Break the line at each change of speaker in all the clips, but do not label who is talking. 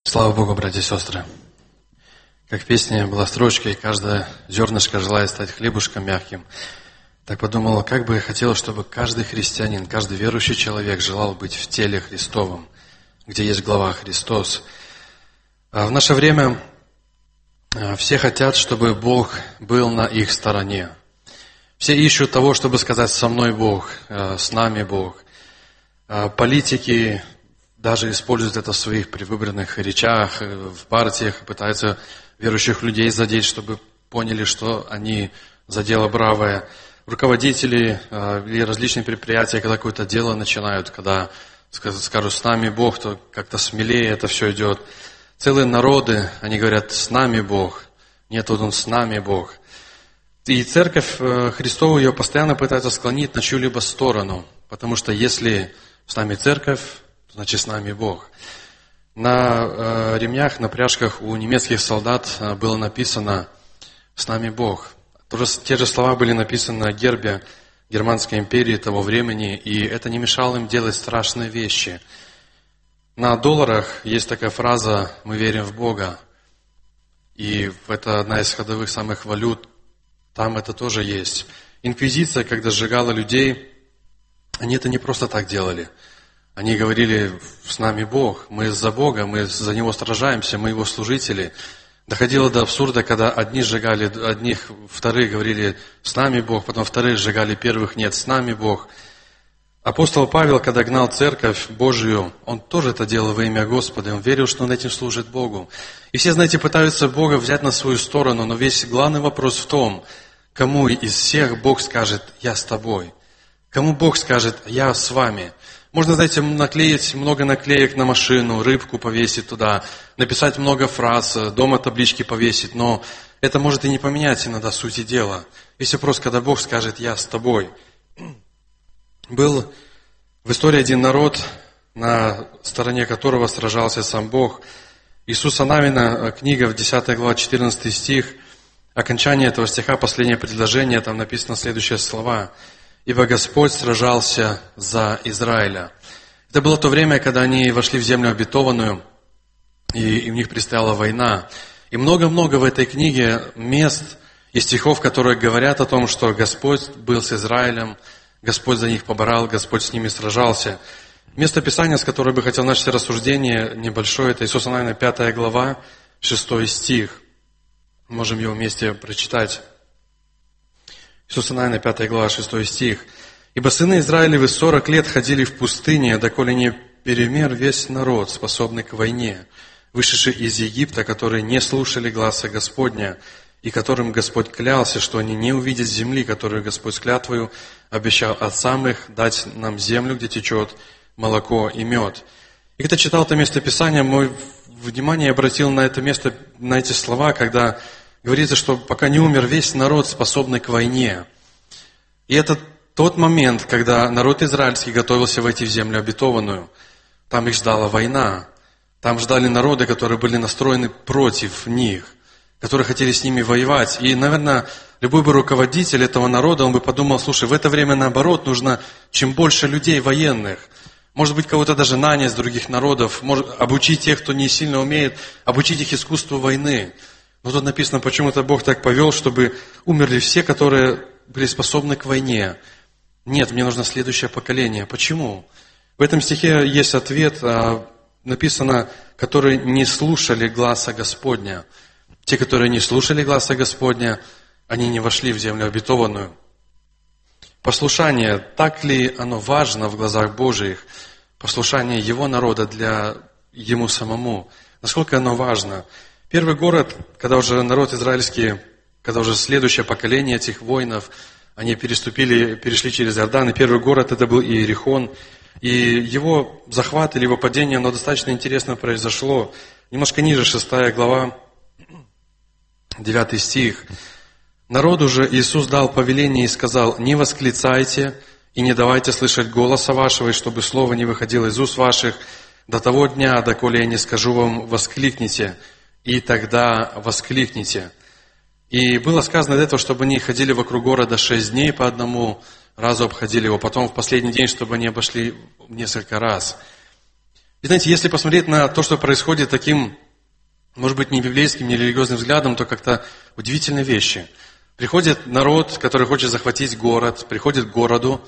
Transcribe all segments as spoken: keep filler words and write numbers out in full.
Слава Богу, братья и сестры. Как в песне была строчка, и каждое зернышко желает стать хлебушком мягким. Так подумал, как бы я хотел, чтобы каждый христианин, каждый верующий человек желал быть в теле Христовом, где есть глава Христос. А в наше время все хотят, чтобы Бог был на их стороне. Все ищут того, чтобы сказать «со мной Бог», «с нами Бог». Политики даже используют это в своих предвыборных речах, в партиях, пытаются верующих людей задеть, чтобы поняли, что они за дело бравое. Руководители или различные предприятия, когда какое-то дело начинают, когда скажут «с нами Бог», то как-то смелее это все идет. Целые народы, они говорят «с нами Бог», нет, вот Он с нами Бог. И церковь Христову ее постоянно пытается склонить на чью-либо сторону, потому что если с нами церковь, значит, с нами Бог. На э, ремнях, на пряжках у немецких солдат э, было написано «С нами Бог». Тоже, те же слова были написаны на гербе Германской империи того времени, и это не мешало им делать страшные вещи. На долларах есть такая фраза «Мы верим в Бога». И это одна из ходовых самых валют. Там это тоже есть. Инквизиция, когда сжигала людей, они это не просто так делали. Они говорили, с нами Бог, мы за Бога, мы за Него сражаемся, мы Его служители. Доходило до абсурда, когда одни сжигали одних, вторые говорили, с нами Бог, потом вторые сжигали первых, нет, с нами Бог. Апостол Павел, когда гнал церковь Божию, он тоже это делал во имя Господа, он верил, что он этим служит Богу. И все, знаете, пытаются Бога взять на свою сторону, но весь главный вопрос в том, кому из всех Бог скажет, я с тобой. Кому Бог скажет, я с вами. Можно, знаете, наклеить много наклеек на машину, рыбку повесить туда, написать много фраз, дома таблички повесить, но это может и не поменять иногда сути дела. Есть вопрос, когда Бог скажет, я с тобой. Был в истории один народ, на стороне которого сражался сам Бог. Иисуса Навина, книга в десятой главе, четырнадцатый стих, окончание этого стиха, последнее предложение, там написано следующие слова. «Ибо Господь сражался за Израиля». Это было то время, когда они вошли в землю обетованную, и, и у них предстояла война. И много-много в этой книге мест и стихов, которые говорят о том, что Господь был с Израилем, Господь за них поборал, Господь с ними сражался. Место Писания, с которого бы хотел начать рассуждение небольшое, это Иисуса Навина, пятая глава, шестой стих. Можем его вместе прочитать. Иисуса Навина, пятая глава, шестой стих. «Ибо сыны Израилевы сорок лет ходили в пустыне, доколе не перемер весь народ, способный к войне, вышедший из Египта, которые не слушали гласа Господня, и которым Господь клялся, что они не увидят земли, которую Господь с клятвою обещал отцам их дать нам землю, где течет молоко и мед». И когда читал это место Писания, мое внимание обратил на это место, на эти слова, когда говорится, что пока не умер весь народ, способный к войне. И это тот момент, когда народ израильский готовился войти в землю обетованную. Там их ждала война. Там ждали народы, которые были настроены против них, которые хотели с ними воевать. И, наверное, любой бы руководитель этого народа, он бы подумал, слушай, в это время наоборот нужно чем больше людей военных. Может быть, кого-то даже нанять с других народов, может, обучить тех, кто не сильно умеет, обучить их искусству войны. Но тут написано, почему-то Бог так повел, чтобы умерли все, которые были способны к войне. Нет, мне нужно следующее поколение. Почему? В этом стихе есть ответ, написано, которые не слушали гласа Господня. Те, которые не слушали гласа Господня, они не вошли в землю обетованную. Послушание, так ли оно важно в глазах Божиих? Послушание Его народа для Ему самому. Насколько оно важно? Первый город, когда уже народ израильский, когда уже следующее поколение этих воинов, они переступили, перешли через Иордан, и первый город это был Иерихон. И его захват или его падение, оно достаточно интересно произошло. Немножко ниже, шестая глава, девятый стих. «Народу же Иисус дал повеление и сказал, не восклицайте и не давайте слышать голоса вашего, и чтобы слово не выходило из уст ваших до того дня, доколе я не скажу вам, воскликните, и тогда воскликните». И было сказано до этого, чтобы они ходили вокруг города шесть дней по одному разу обходили его, потом в последний день, чтобы они обошли несколько раз. И знаете, если посмотреть на то, что происходит таким, может быть, не библейским, не религиозным взглядом, то как-то удивительные вещи. Приходит народ, который хочет захватить город, приходит к городу,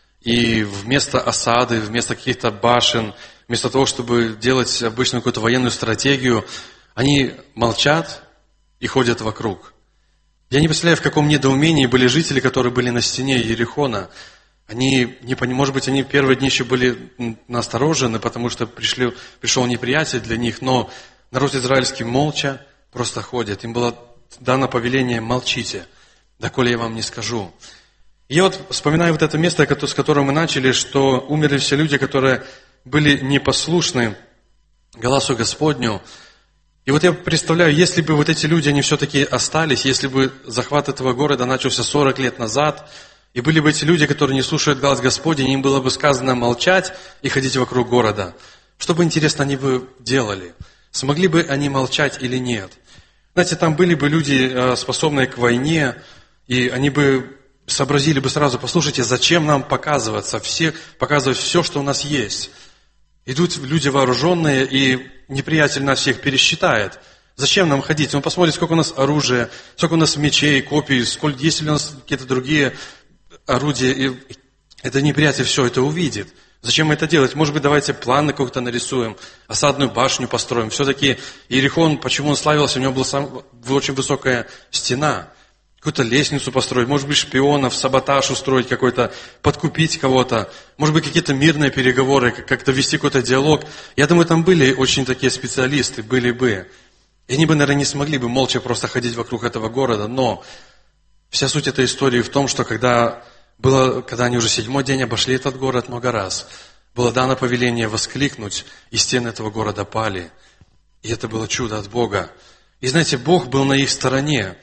и вместо осады, вместо каких-то башен, вместо того, чтобы делать обычную какую-то военную стратегию, они молчат и ходят вокруг. Я не представляю, в каком недоумении были жители, которые были на стене Иерихона. Они, не понимали, может быть, они первые дни еще были насторожены, потому что пришли, пришел неприятель для них, но народ израильский молча просто ходит. Им было дано повеление «молчите, доколе я вам не скажу». И я вот вспоминаю вот это место, с которого мы начали, что умерли все люди, которые были непослушны голосу Господню. И вот я представляю, если бы вот эти люди, они все-таки остались, если бы захват этого города начался сорок лет назад, и были бы эти люди, которые не слушают голос Господень, им было бы сказано молчать и ходить вокруг города. Что бы, интересно, они бы делали? Смогли бы они молчать или нет? Знаете, там были бы люди, способные к войне, и они бы сообразили бы сразу, послушайте, зачем нам показываться, все, показывать все, что у нас есть. Идут люди вооруженные, и неприятель нас всех пересчитает. Зачем нам ходить? Он посмотрит, сколько у нас оружия, сколько у нас мечей, копий, сколько, есть ли у нас какие-то другие орудия. И это неприятель все это увидит. Зачем это делать? Может быть, давайте планы как-то нарисуем, осадную башню построим. Все-таки Иерихон, почему он славился, у него была сам, очень высокая стена. Какую-то лестницу построить, может быть, шпионов, саботаж устроить какой-то, подкупить кого-то, может быть, какие-то мирные переговоры, как-то вести какой-то диалог. Я думаю, там были очень такие специалисты, были бы. И они бы, наверное, не смогли бы молча просто ходить вокруг этого города, но вся суть этой истории в том, что когда, было, когда они уже седьмой день обошли этот город много раз, было дано повеление воскликнуть, и стены этого города пали. И это было чудо от Бога. И знаете, Бог был на их стороне.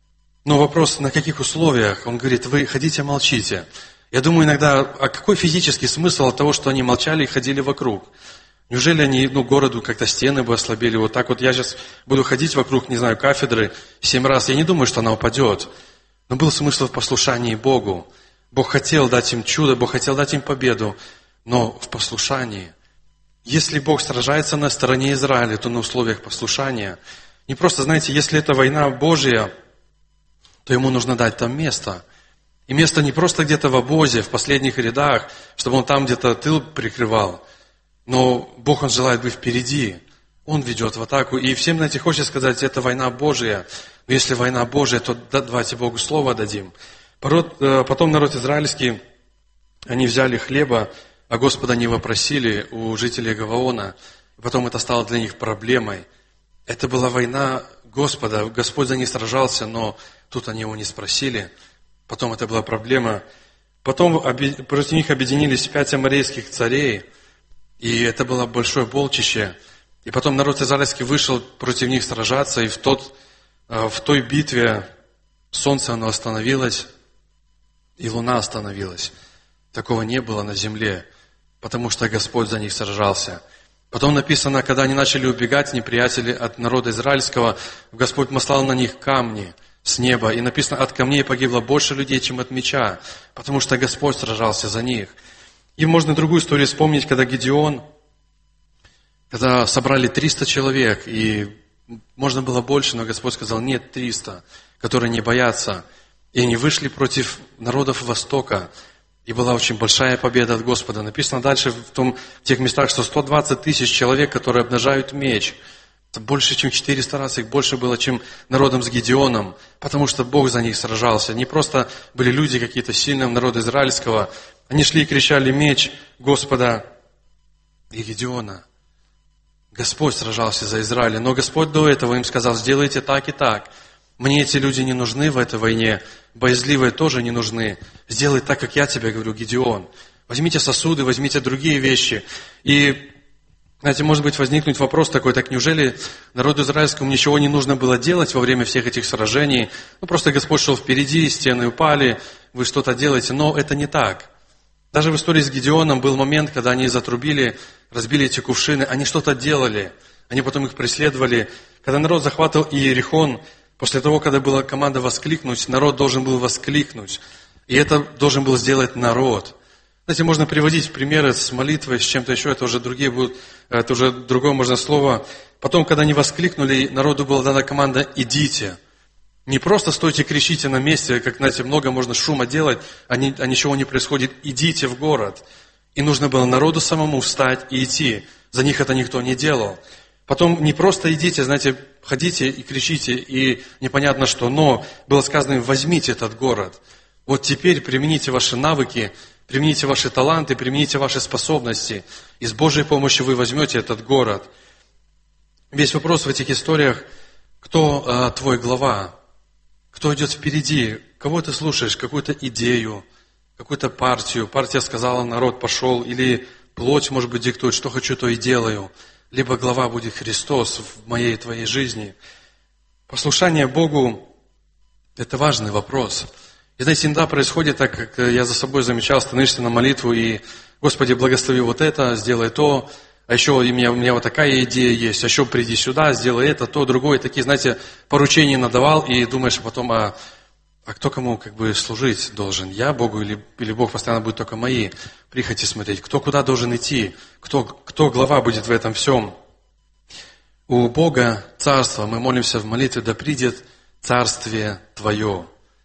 Но вопрос, на каких условиях? Он говорит, вы ходите, молчите. Я думаю иногда, а какой физический смысл от того, что они молчали и ходили вокруг? Неужели они, ну, городу как-то стены бы ослабели? Вот так вот я сейчас буду ходить вокруг, не знаю, кафедры семь раз. Я не думаю, что она упадет. Но был смысл в послушании Богу. Бог хотел дать им чудо, Бог хотел дать им победу, но в послушании. Если Бог сражается на стороне Израиля, то на условиях послушания. Не просто, знаете, если это война Божья, то ему нужно дать там место. И место не просто где-то в обозе, в последних рядах, чтобы он там где-то тыл прикрывал. Но Бог, Он желает быть впереди. Он ведет в атаку. И всем, знаете, хочет сказать, это война Божья. Но если война Божья, то давайте Богу слово дадим. Потом народ израильский, они взяли хлеба, а Господа не вопросили у жителей Гаваона. И потом это стало для них проблемой. Это была война Господа. Господь за них сражался, но тут они его не спросили. Потом это была проблема. Потом против них объединились пять аморейских царей. И это было большое полчище. И потом народ израильский вышел против них сражаться. И в, тот, в той битве солнце оно остановилось, и луна остановилась. Такого не было на земле, потому что Господь за них сражался. Потом написано, когда они начали убегать, неприятели от народа израильского, Господь наслал на них камни с неба. И написано, от камней погибло больше людей, чем от меча, потому что Господь сражался за них. И можно другую историю вспомнить, когда Гедеон, когда собрали триста человек, и можно было больше, но Господь сказал, нет, триста, которые не боятся. И они вышли против народов Востока. И была очень большая победа от Господа. Написано дальше в, том, в тех местах, что сто двадцать тысяч человек, которые обнажают меч. Это больше, чем четыреста раз, их больше было, чем народом с Гедеоном. Потому что Бог за них сражался. Не просто были люди какие-то сильные, народа израильского. Они шли и кричали меч Господа и Гедеона. Господь сражался за Израиль. Но Господь до этого им сказал, сделайте так и так. Мне эти люди не нужны в этой войне, боязливые тоже не нужны. Сделай так, как я тебе говорю, Гедеон. Возьмите сосуды, возьмите другие вещи. И, знаете, может быть возникнуть вопрос такой, так неужели народу израильскому ничего не нужно было делать во время всех этих сражений? Ну, просто Господь шел впереди, стены упали, вы что-то делаете. Но это не так. Даже в истории с Гедеоном был момент, когда они затрубили, разбили эти кувшины, они что-то делали. Они потом их преследовали. Когда народ захватывал Иерихон, после того, когда была команда воскликнуть, народ должен был воскликнуть. И это должен был сделать народ. Знаете, можно приводить примеры с молитвой, с чем-то еще, это уже другие будут, это уже другое можно слово. Потом, когда они воскликнули, народу была дана команда «идите». Не просто стойте, кричите на месте, как, знаете, много можно шума делать, а, не, а ничего не происходит. Идите в город. И нужно было народу самому встать и идти. За них это никто не делал. Потом не просто идите, знаете, ходите и кричите, и непонятно что, но было сказано им, возьмите этот город. Вот теперь примените ваши навыки, примените ваши таланты, примените ваши способности. И с Божьей помощью вы возьмете этот город. Весь вопрос в этих историях, кто а, твой глава? Кто идет впереди? Кого ты слушаешь? Какую-то идею, какую-то партию. Партия сказала, народ пошел. Или плоть, может быть, диктует, что хочу, то и делаю. Либо глава будет Христос в моей и твоей жизни. Послушание Богу – это важный вопрос. И знаете, иногда происходит так, как я за собой замечал, становишься на молитву и, Господи, благослови вот это, сделай то. А еще у меня, у меня вот такая идея есть, а еще приди сюда, сделай это, то, другое. Такие, знаете, поручения надавал, и думаешь потом, а, а кто кому как бы служить должен? Я Богу или, или Бог постоянно будет только мои прихоти смотреть? Кто куда должен идти? Кто, кто глава будет в этом всем? У Бога царство, мы молимся в молитве, да придет царствие Твое.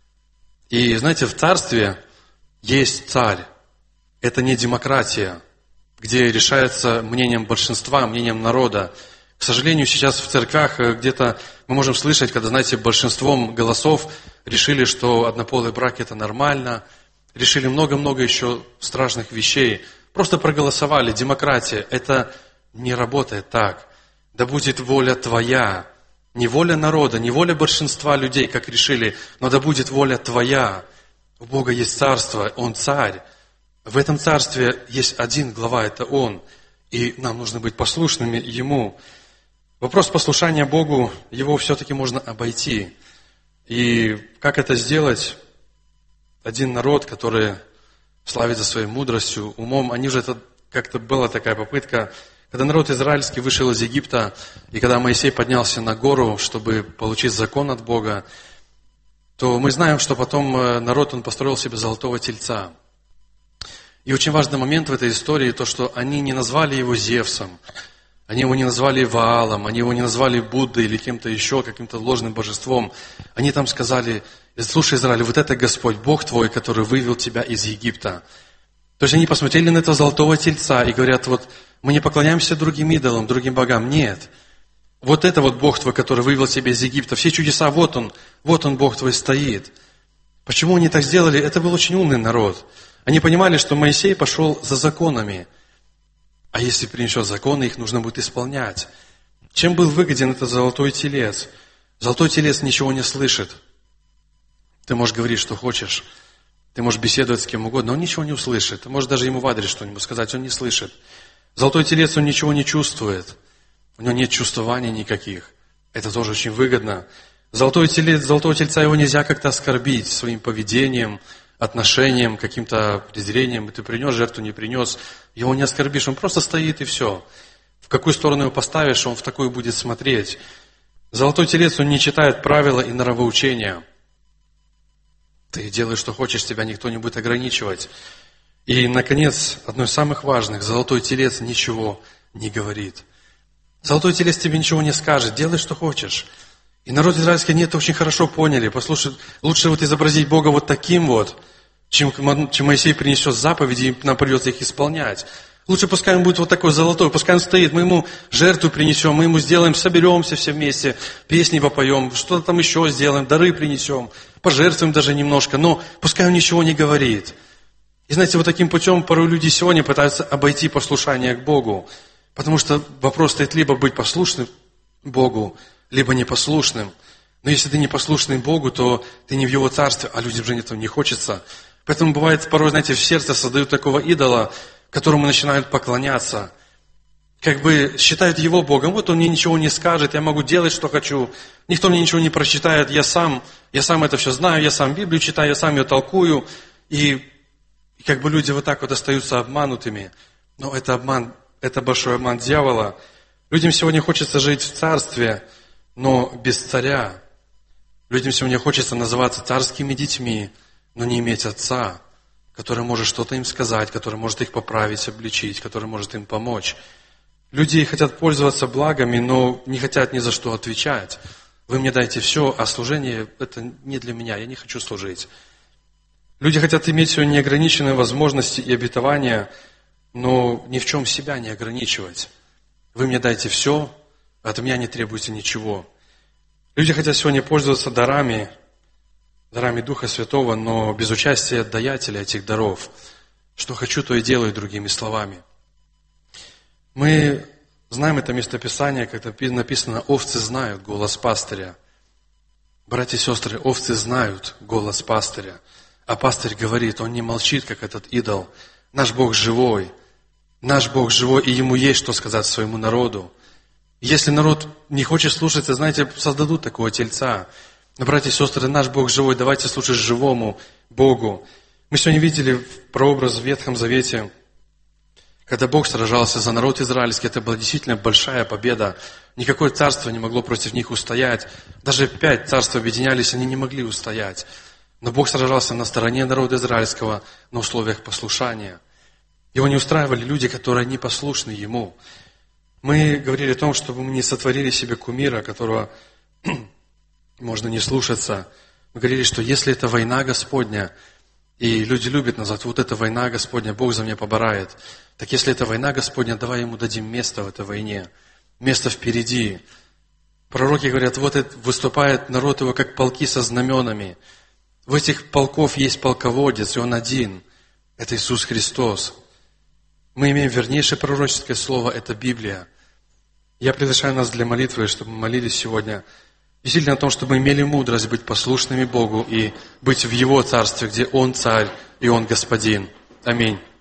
И знаете, в царстве есть царь. Это не демократия, где решается мнением большинства, мнением народа. К сожалению, сейчас в церквях где-то мы можем слышать, когда, знаете, большинством голосов решили, что однополый брак – это нормально, решили много-много еще страшных вещей. Просто проголосовали. Демократия – это не работает так. Да будет воля Твоя. Не воля народа, не воля большинства людей, как решили, но да будет воля Твоя. У Бога есть царство, Он царь. В этом царстве есть один глава, это Он. И нам нужно быть послушными Ему. Вопрос послушания Богу, его все-таки можно обойти. И как это сделать? Один народ, который славится своей мудростью, умом, они же, это как-то была такая попытка, когда народ израильский вышел из Египта, и когда Моисей поднялся на гору, чтобы получить закон от Бога, то мы знаем, что потом народ, он построил себе золотого тельца. И очень важный момент в этой истории, то, что они не назвали его Зевсом, они его не назвали Ваалом, они его не назвали Буддой или кем-то еще, каким-то ложным божеством. Они там сказали, слушай, Израиль, вот это Господь, Бог твой, который вывел тебя из Египта. То есть они посмотрели на этого золотого тельца и говорят, вот мы не поклоняемся другим идолам, другим богам. Нет. Вот это вот Бог твой, который вывел тебя из Египта. Все чудеса, вот он, вот он, Бог твой стоит. Почему они так сделали? Это был очень умный народ. Они понимали, что Моисей пошел за законами. А если принесет законы, их нужно будет исполнять. Чем был выгоден этот золотой телец? Золотой телец ничего не слышит. Ты можешь говорить, что хочешь. Ты можешь беседовать с кем угодно, но он ничего не услышит. Ты можешь даже ему в адрес что-нибудь сказать, он не слышит. Золотой телец, он ничего не чувствует. У него нет чувствований никаких. Это тоже очень выгодно. Золотой телец, золотого тельца его нельзя как-то оскорбить своим поведением, отношением, каким-то презрением. Ты принес жертву, не принес. Его не оскорбишь, он просто стоит и все. В какую сторону его поставишь, он в такую будет смотреть. Золотой телец, он не читает правила и нравоучения. Ты делаешь, что хочешь, тебя никто не будет ограничивать. И, наконец, одно из самых важных, золотой телец ничего не говорит. Золотой телец тебе ничего не скажет, делай, что хочешь. И народ израильский, они это очень хорошо поняли. Послушай, лучше вот изобразить Бога вот таким вот, чем, чем Моисей принесет заповеди, и нам придется их исполнять. Лучше пускай он будет вот такой золотой, пускай он стоит, мы ему жертву принесем, мы ему сделаем, соберемся все вместе, песни попоем, что-то там еще сделаем, дары принесем, пожертвуем даже немножко, но пускай он ничего не говорит. И знаете, вот таким путем порой люди сегодня пытаются обойти послушание к Богу, потому что вопрос стоит либо быть послушным Богу, либо непослушным. Но если ты непослушный Богу, то ты не в Его царстве, а людям же этого не хочется. Поэтому бывает порой, знаете, в сердце создают такого идола, которому начинают поклоняться. Как бы считают его Богом. Вот он мне ничего не скажет, я могу делать, что хочу. Никто мне ничего не прочитает, я сам, я сам это все знаю, я сам Библию читаю, я сам ее толкую. И, и как бы люди вот так вот остаются обманутыми. Но это обман, это большой обман дьявола. Людям сегодня хочется жить в царстве, но без царя. Людям сегодня хочется называться царскими детьми, но не иметь отца. который может что-то им сказать, который может их поправить, обличить, который может им помочь. Люди хотят пользоваться благами, но не хотят ни за что отвечать. Вы мне дайте все, а служение – это не для меня, я не хочу служить. Люди хотят иметь все неограниченные возможности и обетования, но ни в чем себя не ограничивать. Вы мне дайте все, а от меня не требуйте ничего. Люди хотят сегодня пользоваться дарами, дарами Духа Святого, но без участия даятеля этих даров. Что хочу, то и делаю, другими словами. Мы знаем это местописание, как написано: овцы знают голос пастыря. Братья и сестры, овцы знают голос пастыря. А пастырь говорит, он не молчит, как этот идол. Наш Бог живой. Наш Бог живой, и Ему есть что сказать своему народу. Если народ не хочет слушать, знаете, создадут такого тельца. Но, братья и сестры, наш Бог живой, давайте слушать живому Богу. Мы сегодня видели прообраз в Ветхом Завете, когда Бог сражался за народ израильский. Это была действительно большая победа. Никакое царство не могло против них устоять. Даже пять царств объединялись, они не могли устоять. Но Бог сражался на стороне народа израильского на условиях послушания. Его не устраивали люди, которые не послушны Ему. Мы говорили о том, чтобы мы не сотворили себе кумира, которого можно не слушаться. Мы говорили, что если это война Господня, и люди любят назвать, вот это война Господня, Бог за меня поборает. Так если это война Господня, давай Ему дадим место в этой войне. Место впереди. Пророки говорят, вот это выступает народ Его, как полки со знаменами. В этих полков есть полководец, и он один. Это Иисус Христос. Мы имеем вернейшее пророческое слово, это Библия. Я приглашаю нас для молитвы, чтобы мы молились сегодня действительно о том, чтобы мы имели мудрость быть послушными Богу и быть в Его Царстве, где Он Царь и Он Господин. Аминь.